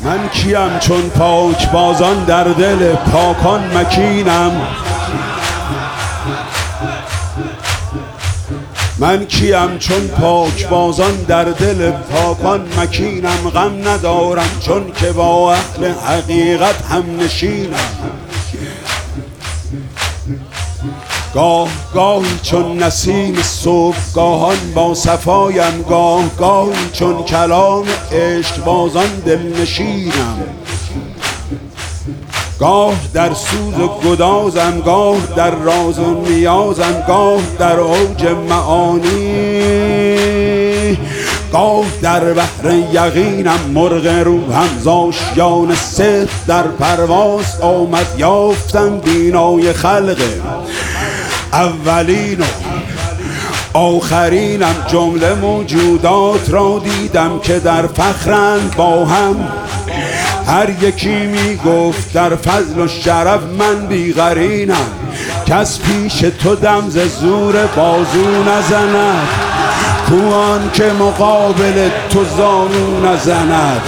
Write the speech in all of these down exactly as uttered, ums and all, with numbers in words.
من کیم چون پاک بازان در دل پاکان مکینم. من کیم چون پاک بازان در دل پاکان مکینم. غم ندارم چون که با اهل حقیقت هم نشینم. گاه گاهی چون نسیم صبحگاهان با صفایم، گاه گاهی چون کلام عشق بازان دل نشینم. گاه در سوز و گدازم، گاه در راز و نیازم، گاه در اوج معانی، گاه در بحر یقینم. مرغ روحم زاشیان صدق در پرواز آمد، یافتم بینای خلق اولین و آخرینم. جمله موجودات را دیدم که در فخرند با هم، هر یکی می گفت در فضل و شرف من بیغرینم. کس پیش تو دم ز زور بازو نزند، کوان که مقابل تو زانو نزند.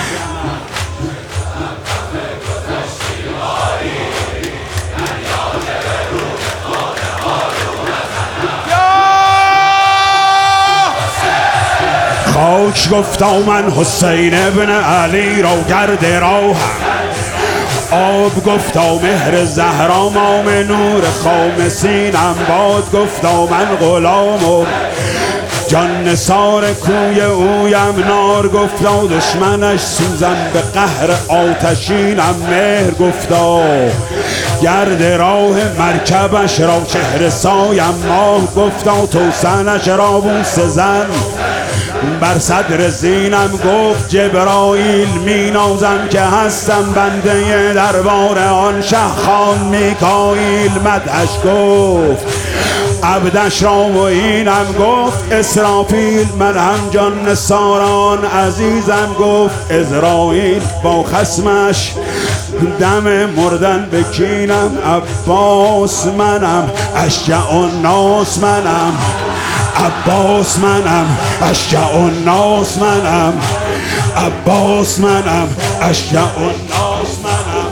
خاک گفتا من حسین ابن علی را گرد راهم، آب گفتا مهر زهرا مام نور خام سینم. باد گفتا من غلام و جان نثار کوی اویم، نار گفتا دشمنش سوزم به قهر آتشینم. مهر گفتا گرد راه مرکبش را چهره سایم، ماه گفتا توسنش را بوسه زن بر صدر زینم. گفت جبرائیل می نازم که هستم بنده دربار آن شه خان میکائیل. مدحش گفت عبدش را و اینم. گفت اسرافیل من هم جان نثاران عزیزم. گفت عزراییل با خصمش دم مردن بکینم. عباس منم اشجع الناس منم، عباس منم اشجع الناس منم، عباس منم اشجع الناس منم.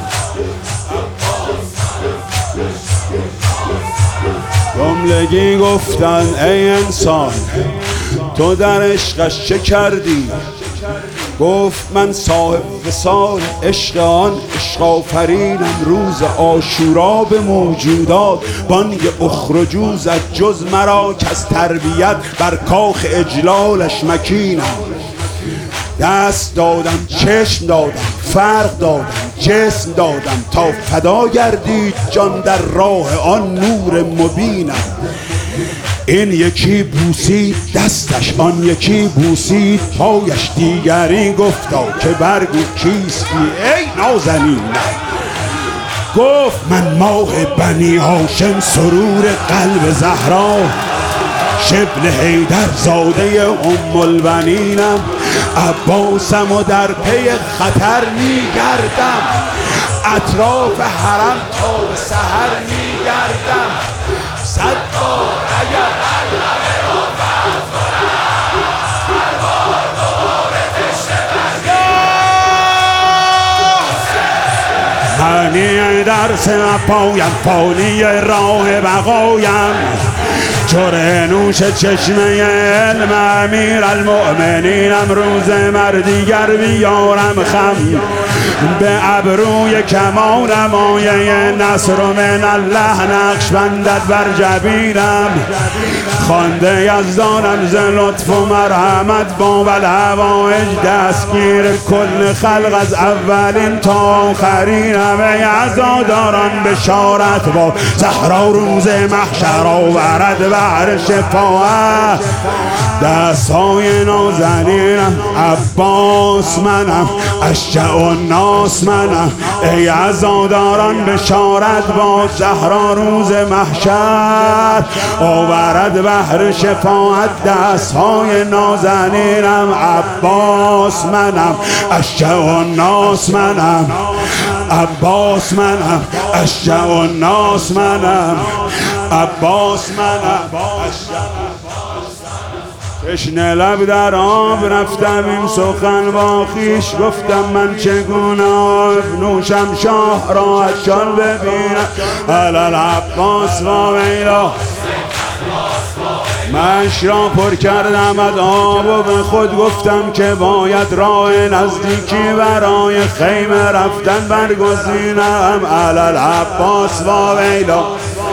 جملگی گفتن ای انسان تو در عشقش چه کردی؟ گفت من صاحب وصال عشق آن عشق آفرینم. روز عاشورا به موجودات بانگ اخرجوا زد، جز مرا که از تربیت بر کاخ اجلالش مکینم. دست دادم چشم دادم فرق دادم جسم دادم، تا فدا گردید جان در راه آن نور مبینم. این یکی بوسید دستش آن یکی بوسید پایش، دیگری گفتا که برگو کیستی ای نازنینم. گفت من ماه بنی هاشم سرور قلب زهرا، شبل حیدر زاده ام البنینم. عباسم و در پی خطر میگردم، اطراف حرم تا به سحر میگردم. صد بار اگر قلبه را فرض کنم، هر بار دوباره تشنه برگردم. منی درس پایم فانی راه بقایم، چور نوش چشمه علم امیر المؤمنینم. روز مردیگر بیارم خم به ابروی کمانم، آیه نصر من الله نقش بندد بر جبینم. خوانده یزدانم ز لطف و مرحمت با الهوایج، دستگیر کل خلق از اولین تا آخرینم. ای عزاداران بشارت با زهرا روز محشر آورد بهر شفاعت دستهای نازنینم. عباس منم اشجع الناس منم، ای عزاداران بشارت با زهرا روز محشر آورد بهر شفاعت دستهای نازنینم. عباس منم اشجع الناس منم، عباس منم اشجع الناس منم، عباس منم اشجع تشنه لب در آب رفتم این سخن با خویش گفتم من چگونه آب نوشم شاه را عطشان ببینم علل عباس و ویلا مش را پر کردم از آب و به خود گفتم که باید راه نزدیکی برای خیمه رفتن برگزینم علل عباس و ویلا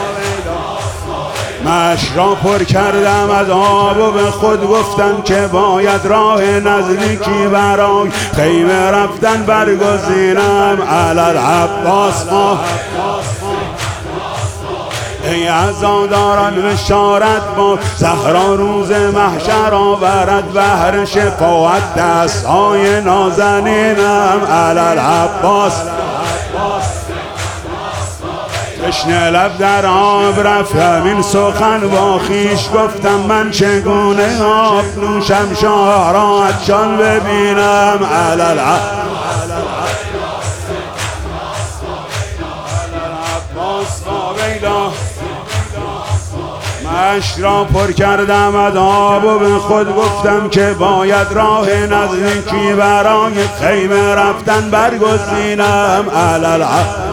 مش را پر کردم از آب و به خود گفتم که باید راه نزدیکی برای خیمه رفتن برگزینم علل عباس و ای عزاداران بشارت با زهرا روز محشر آورد بهر شفاعت دستهای نازنینم علل عباس تشنه لب در آب رفتم این سخن با خویش گفتم من چگونه آب نوشم شاه را عطشان ببینم علل عباس و ویلا مش را پر کردم از آب و به خود گفتم که باید راه نزدیکی برای خیمه رفتن برگزینم علل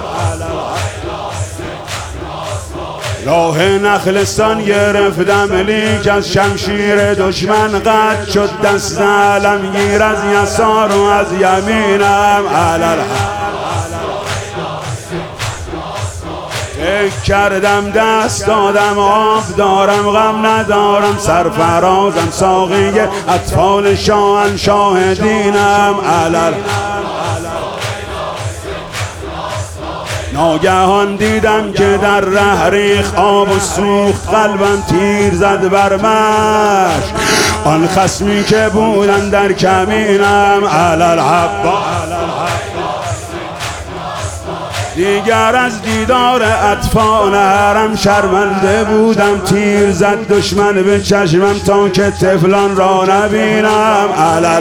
راه نخلستان گرفتم لیک از شمشیر دشمن قد شد دست علمگیر از یسار و از یمینم علل فکر کردم دست دادم آب دارم غم ندارم سرفرازم ساقی اطفال شاهنشاه دینم علل ناگهان دیدم که در ره ریخت آب و سوخت قلبم تیر زد بر مش آن خصمی که بودن در کمینم علل عباس دیگر از دیدار اطفال حرم شرمنده بودم تیر زد دشمن به چشمم تا که طفلان را نبینم علل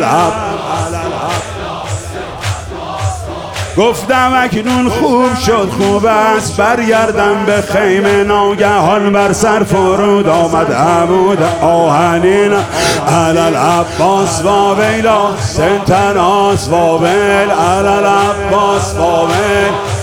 گفتم اکنون خوب شد خوب است برگردم به خیمه ناگهان بر سر فرود آمد عمود آهنین علل عباس و ویلا سنتناس و ویل علل عباس و ویل